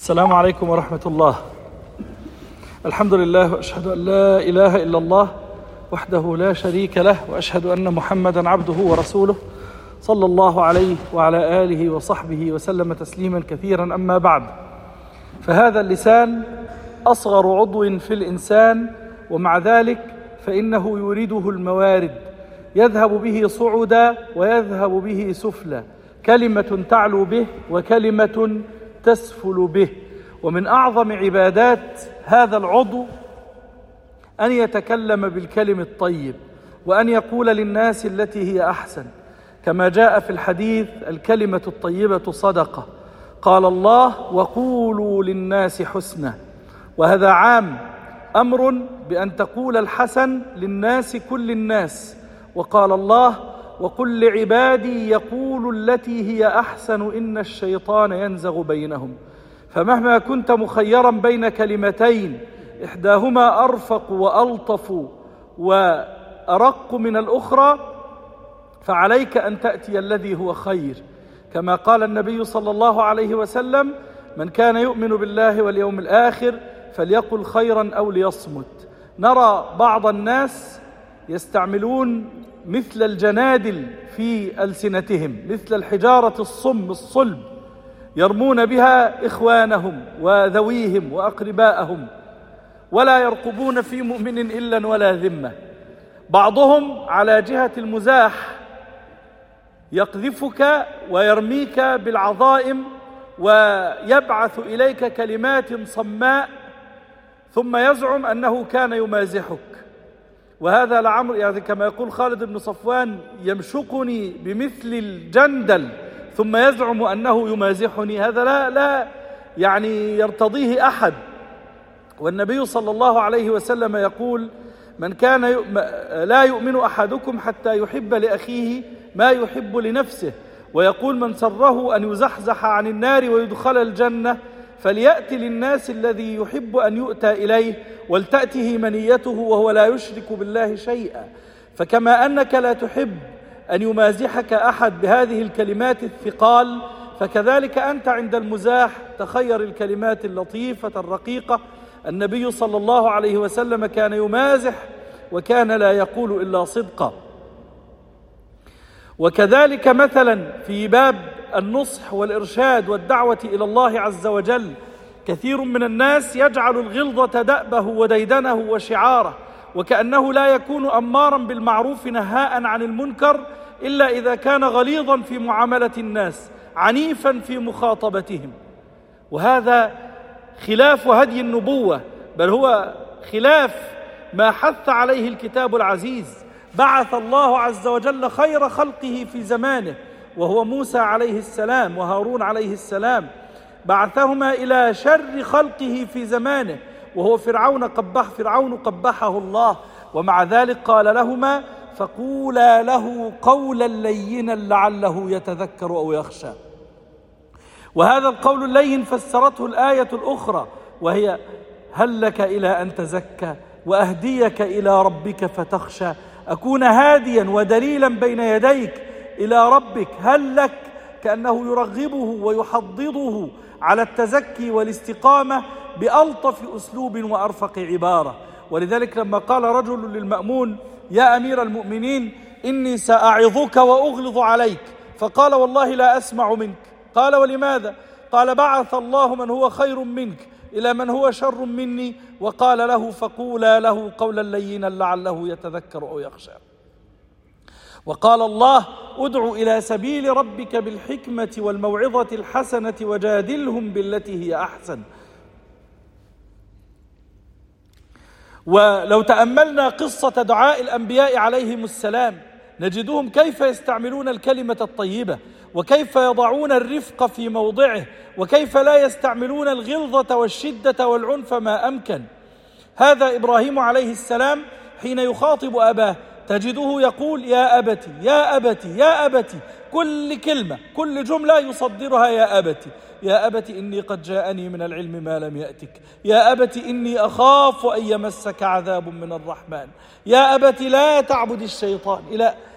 السلام عليكم ورحمة الله. الحمد لله، وأشهد أن لا إله إلا الله وحده لا شريك له، وأشهد أن محمدا عبده ورسوله صلى الله عليه وعلى آله وصحبه وسلم تسليما كثيرا. أما بعد، فهذا اللسان أصغر عضو في الإنسان، ومع ذلك فإنه يورده الموارد، يذهب به صعدا ويذهب به سفلا، كلمة تعلو به وكلمة تسفل به. ومن أعظم عبادات هذا العضو أن يتكلم بالكلم الطيب، وأن يقول للناس التي هي أحسن، كما جاء في الحديث: الكلمة الطيبة صدقة. قال الله: وقولوا للناس حسنا. وهذا عام، أمر بأن تقول الحسن للناس كل الناس. وقال الله: وقل لعبادي يقولوا التي هي أحسن إن الشيطان ينزغ بينهم. فمهما كنت مخيرا بين كلمتين إحداهما أرفق وألطف وأرق من الأخرى، فعليك أن تأتي الذي هو خير، كما قال النبي صلى الله عليه وسلم: من كان يؤمن بالله واليوم الآخر فليقل خيرا أو ليصمت. نرى بعض الناس يستعملون مثل الجنادل في ألسنتهم، مثل الحجارة الصلب، يرمون بها إخوانهم وذويهم وأقرباءهم، ولا يرقبون في مؤمن إلا ولا ذمة. بعضهم على جهة المزاح يقذفك ويرميك بالعظائم ويبعث إليك كلمات صماء، ثم يزعم أنه كان يمازحك. وهذا لعمر، يعني كما يقول خالد بن صفوان: يمشقني بمثل الجندل ثم يزعم أنه يمازحني. هذا لا يعني يرتضيه أحد. والنبي صلى الله عليه وسلم يقول: من كان لا يؤمن أحدكم حتى يحب لأخيه ما يحب لنفسه. ويقول: من سره أن يزحزح عن النار ويدخل الجنة فليأتي للناس الذي يحب أن يؤتى إليه، ولتأته منيته وهو لا يشرك بالله شيئا. فكما أنك لا تحب أن يمازحك أحد بهذه الكلمات الثقال، فكذلك أنت عند المزاح تخير الكلمات اللطيفة الرقيقة. النبي صلى الله عليه وسلم كان يمازح وكان لا يقول إلا صدقا. وكذلك مثلا في باب النصح والإرشاد والدعوة إلى الله عز وجل، كثير من الناس يجعل الغلظة دأبه وديدنه وشعاره، وكأنه لا يكون أمارا بالمعروف نهاء عن المنكر إلا إذا كان غليظا في معاملة الناس، عنيفا في مخاطبتهم. وهذا خلاف هدي النبوة، بل هو خلاف ما حث عليه الكتاب العزيز. بعث الله عز وجل خير خلقه في زمانه، وهو موسى عليه السلام وهارون عليه السلام، بعثهما إلى شر خلقه في زمانه، وهو فرعون قبحه الله. ومع ذلك قال لهما: فقولا له قولا لينا لعله يتذكر أو يخشى. وهذا القول اللين فسرته الآية الأخرى، وهي: هل لك إلى أن تزكى وأهديك إلى ربك فتخشى، أكون هاديا ودليلا بين يديك إلى ربك، هل لك؟ كأنه يرغبه ويحضضه على التزكي والاستقامة بألطف أسلوب وأرفق عبارة. ولذلك لما قال رجل للمأمون: يا أمير المؤمنين، إني سأعظك وأغلظ عليك، فقال: والله لا أسمع منك. قال: ولماذا؟ قال: بعث الله من هو خير منك إلى من هو شر مني، وقال له: فقولا له قولا لينا لعله يتذكر أو يخشى. وقال الله: ادع إلى سبيل ربك بالحكمة والموعظة الحسنة وجادلهم بالتي هي أحسن. ولو تأملنا قصة دعاء الأنبياء عليهم السلام نجدهم كيف يستعملون الكلمة الطيبة، وكيف يضعون الرفق في موضعه، وكيف لا يستعملون الغلظة والشدة والعنف ما أمكن. هذا إبراهيم عليه السلام حين يخاطب أباه تجده يقول: يا أبتي يا أبتي يا أبتي، كل كلمة كل جملة يصدرها: يا أبتي يا أبتي إني قد جاءني من العلم ما لم يأتك، يا أبتي إني أخاف أن يمسك عذاب من الرحمن، يا أبتي لا تعبد الشيطان،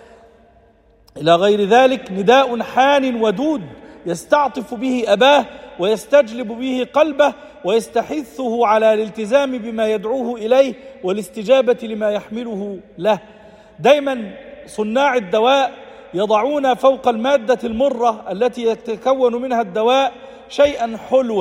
إلى غير ذلك. نداء حان ودود يستعطف به أباه ويستجلب به قلبه ويستحثه على الالتزام بما يدعوه إليه والاستجابة لما يحمله له. دايما صناع الدواء يضعون فوق المادة المرة التي يتكون منها الدواء شيئا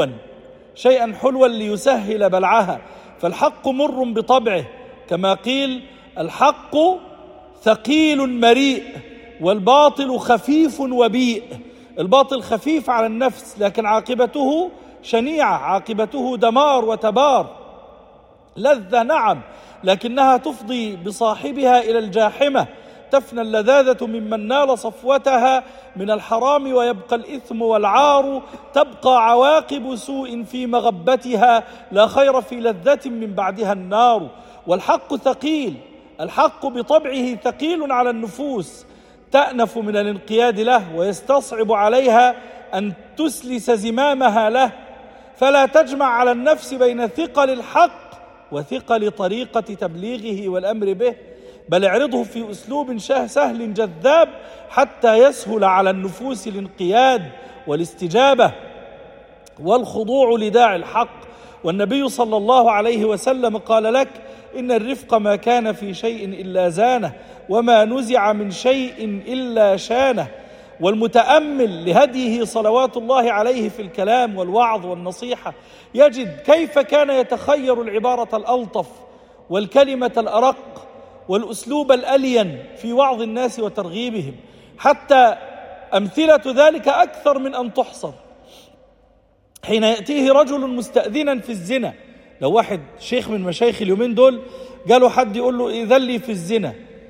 حلوا ليسهل بلعها، فالحق مر بطبعه، كما قيل: الحق ثقيل مريء والباطل خفيف وبيء. الباطل خفيف على النفس لكن عاقبته شنيعة، عاقبته دمار وتبار. لذة نعم، لكنها تفضي بصاحبها إلى الجاحمة. تفنى اللذاذة ممن نال صفوتها من الحرام ويبقى الإثم والعار، تبقى عواقب سوء في مغبتها، لا خير في لذة من بعدها النار. والحق ثقيل، الحق بطبعه ثقيل على النفوس، تأنف من الانقياد له ويستصعب عليها أن تسلس زمامها له، فلا تجمع على النفس بين ثقل الحق وثقل طريقة تبليغه والأمر به، بل اعرضه في أسلوب سهل جذاب حتى يسهل على النفوس الانقياد والاستجابة والخضوع لداعي الحق. والنبي صلى الله عليه وسلم قال لك: إن الرفق ما كان في شيء إلا زانه، وما نزع من شيء إلا شانه. والمتأمل لهديه صلوات الله عليه في الكلام والوعظ والنصيحة يجد كيف كان يتخير العبارة الألطف والكلمة الأرق والأسلوب الألين في وعظ الناس وترغيبهم، حتى أمثلة ذلك أكثر من أن تحصر. حين يأتيه رجل مستأذنا في الزنا، لو واحد شيخ من مشايخ اليومين دول قالوا حد يقول له إذن لي في الزنا،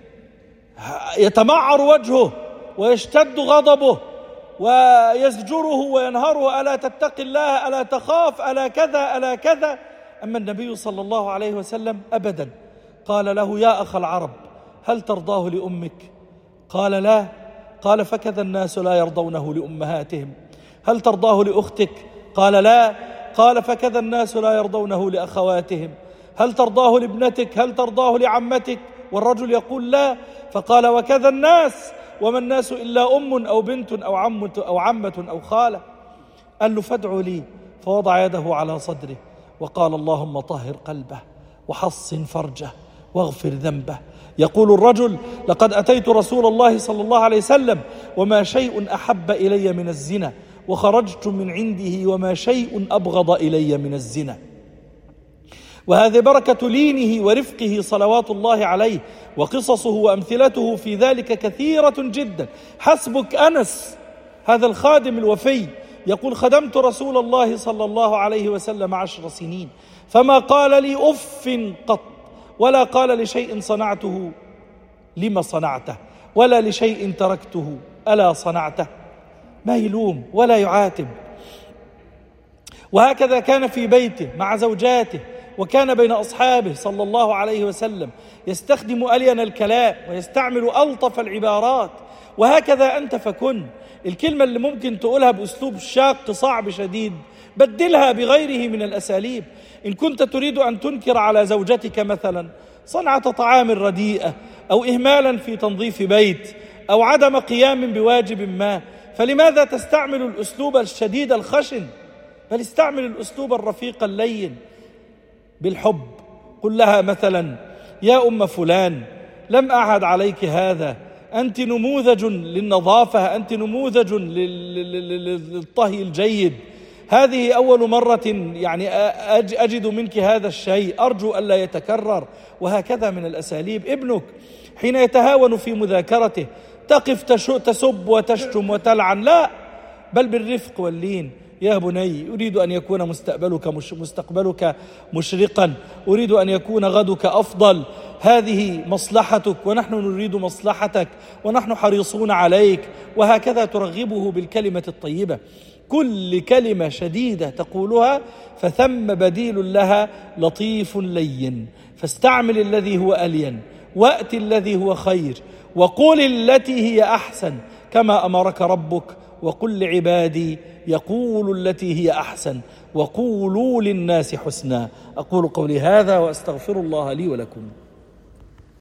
يتمعر وجهه ويشتد غضبه ويزجره وينهره: ألا تتقي الله، ألا تخاف، ألا كذا، ألا كذا. أما النبي صلى الله عليه وسلم أبدا، قال له: يا أخ العرب، هل ترضاه لأمك؟ قال: لا. قال: فكذا الناس لا يرضونه لأمهاتهم. هل ترضاه لأختك؟ قال: لا. قال: فكذا الناس لا يرضونه لأخواتهم. هل ترضاه لابنتك؟ هل ترضاه لعمتك؟ والرجل يقول: لا. فقال: وكذا الناس، وما الناس إلا أم أو بنت أو عمة أو خالة. قال له: فادعوا لي. فوضع يده على صدره وقال: اللهم طهر قلبه وحصن فرجه واغفر ذنبه. يقول الرجل: لقد أتيت رسول الله صلى الله عليه وسلم وما شيء أحب إلي من الزنا، وخرجت من عنده وما شيء أبغض إلي من الزنا. وهذه بركة لينه ورفقه صلوات الله عليه، وقصصه وأمثلته في ذلك كثيرة جدا. حسبك أنس هذا الخادم الوفي يقول: خدمت رسول الله صلى الله عليه وسلم 10 سنين، فما قال لي أف قط، ولا قال لشيء صنعته لما صنعته، ولا لشيء تركته ألا صنعته. ما يلوم ولا يعاتب. وهكذا كان في بيته مع زوجاته، وكان بين أصحابه صلى الله عليه وسلم يستخدم ألين الكلام ويستعمل ألطف العبارات. وهكذا أنت فكن. الكلمة اللي ممكن تقولها بأسلوب شاق صعب شديد بدلها بغيره من الأساليب. إن كنت تريد أن تنكر على زوجتك مثلا صنعة طعام رديئة، أو إهمالا في تنظيف بيت، أو عدم قيام بواجب ما، فلماذا تستعمل الأسلوب الشديد الخشن؟ بل استعمل الأسلوب الرفيق اللين بالحب. قل لها مثلا: يا أم فلان، لم أعهد عليك هذا، أنت نموذج للنظافة، أنت نموذج للطهي الجيد، هذه أول مرة يعني أجد منك هذا الشيء، أرجو ألا يتكرر. وهكذا من الأساليب. ابنك حين يتهاون في مذاكرته تقف تسب وتشتم وتلعن، لا، بل بالرفق واللين. يا بني، أريد أن يكون مستقبلك مشرقا، أريد أن يكون غدك أفضل، هذه مصلحتك ونحن نريد مصلحتك ونحن حريصون عليك. وهكذا ترغبه بالكلمة الطيبة. كل كلمة شديدة تقولها فثم بديل لها لطيف لين، فاستعمل الذي هو ألين، وأت الذي هو خير، وقل التي هي أحسن كما أمرك ربك، وقل لعبادي يقولوا التي هي أحسن، وقولوا للناس حسنا. أقول قولي هذا وأستغفر الله لي ولكم.